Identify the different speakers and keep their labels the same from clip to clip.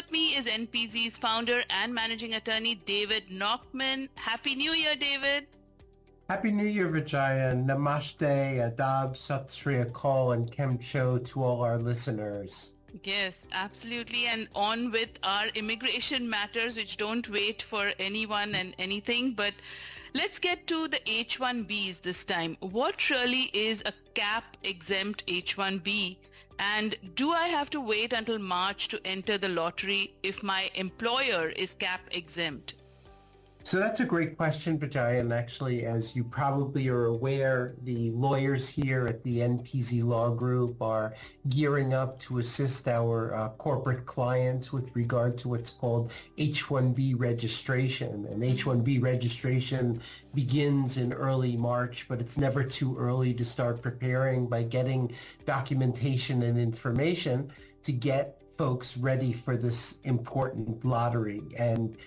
Speaker 1: with me is NPZ's founder and managing attorney, David Nachman. Happy New Year, David.
Speaker 2: Happy New Year, Vijaya. Namaste, Adab, Sat Sri Akal, and Kem Cho to all our listeners.
Speaker 1: Yes, absolutely. And on with our immigration matters, which don't wait for anyone and anything. But let's get to the H-1Bs this time. What really is a cap-exempt H-1B? And do I have to wait until March to enter the lottery if my employer is cap-exempt?
Speaker 2: So that's a great question, Vijaya. And actually, as you probably are aware, the lawyers here at the NPZ Law Group are gearing up to assist our corporate clients with regard to what's called H-1B registration. And H-1B registration begins in early March, but it's never too early to start preparing by getting documentation and information to get folks ready for this important lottery. And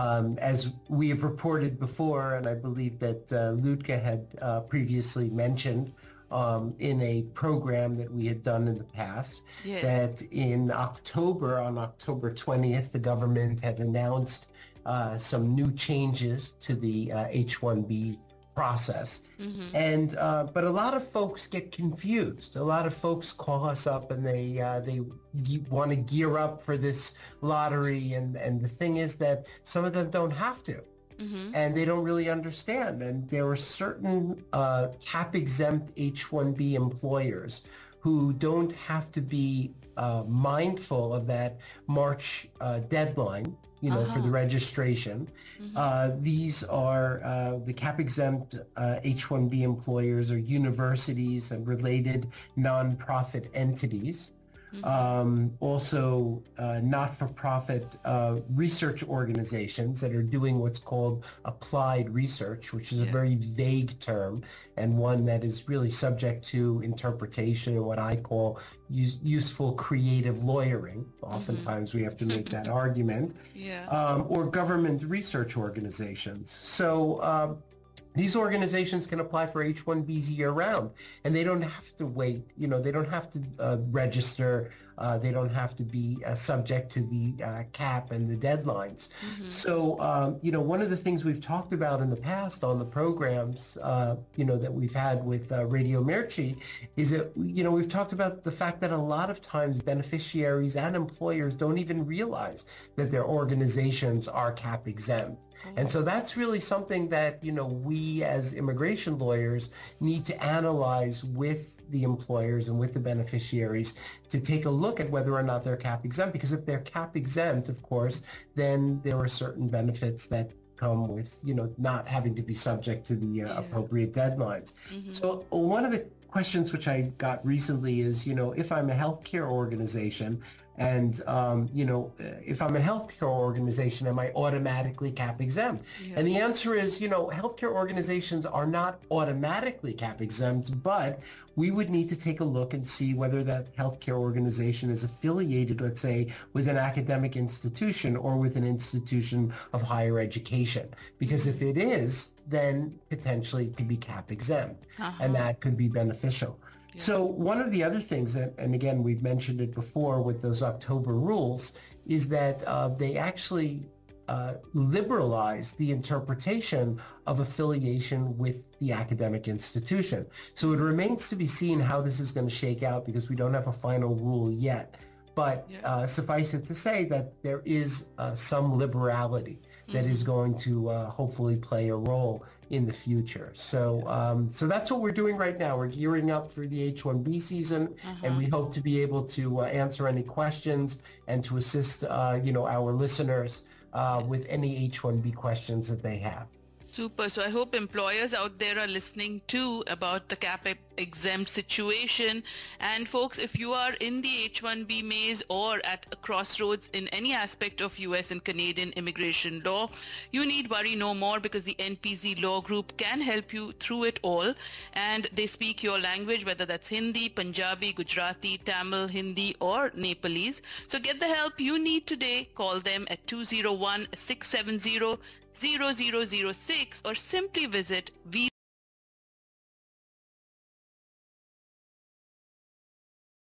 Speaker 2: as we have reported before, and I believe that Ludka had previously mentioned in a program that we had done in the past,
Speaker 1: yes,
Speaker 2: that in October, on October 20th, the government had announced some new changes to the H-1B process.
Speaker 1: Mm-hmm.
Speaker 2: And but a lot of folks get confused. A lot of folks call us up and they want to gear up for this lottery, and the thing is that some of them don't have to.
Speaker 1: Mm-hmm.
Speaker 2: And they don't really understand. And there are certain cap-exempt H-1B employers who don't have to be mindful of that March deadline, for the registration.
Speaker 1: Mm-hmm.
Speaker 2: These are the cap-exempt H-1B employers are universities and related nonprofit entities.
Speaker 1: Mm-hmm.
Speaker 2: Also not-for-profit research organizations that are doing what's called applied research, which is a very vague term and one that is really subject to interpretation and what I call useful creative lawyering. Oftentimes we have to make that argument. Or government research organizations. So these organizations can apply for H-1Bs year-round, and they don't have to wait. They don't have to register. They don't have to be subject to the cap and the deadlines.
Speaker 1: Mm-hmm.
Speaker 2: So, one of the things we've talked about in the past on the programs, that we've had with Radio Mirchi is that, we've talked about the fact that a lot of times beneficiaries and employers don't even realize that their organizations are cap exempt. And so that's really something that, we as immigration lawyers need to analyze with the employers and with the beneficiaries to take a look at whether or not they're cap exempt. Because if they're cap exempt, of course, then there are certain benefits that come with, not having to be subject to the appropriate deadlines.
Speaker 1: Mm-hmm.
Speaker 2: So one of the questions which I got recently is, if I'm a healthcare organization and, if I'm a healthcare organization, am I automatically cap exempt?
Speaker 1: Yeah.
Speaker 2: And the answer is, healthcare organizations are not automatically cap exempt, but we would need to take a look and see whether that healthcare organization is affiliated, let's say, with an academic institution or with an institution of higher education. Because if it is, then potentially it could be cap exempt, and that could be beneficial. Yeah. So one of the other things that, and again, we've mentioned it before with those October rules, is that they actually liberalize the interpretation of affiliation with the academic institution. So it remains to be seen how this is going to shake out because we don't have a final rule yet. But suffice it to say that there is some liberality that is going to hopefully play a role in the future. So so that's what we're doing right now. We're gearing up for the H-1B season, and we hope to be able to answer any questions and to assist our listeners with any H-1B questions that they have.
Speaker 1: Super. So I hope employers out there are listening too about the cap exempt situation. And folks, if you are in the H-1B maze or at a crossroads in any aspect of US and Canadian immigration law, you need worry no more because the NPZ Law Group can help you through it all. And they speak your language, whether that's Hindi, Punjabi, Gujarati, Tamil, Hindi or Nepalese. So get the help you need today. Call them at 201-670-0006 or simply visit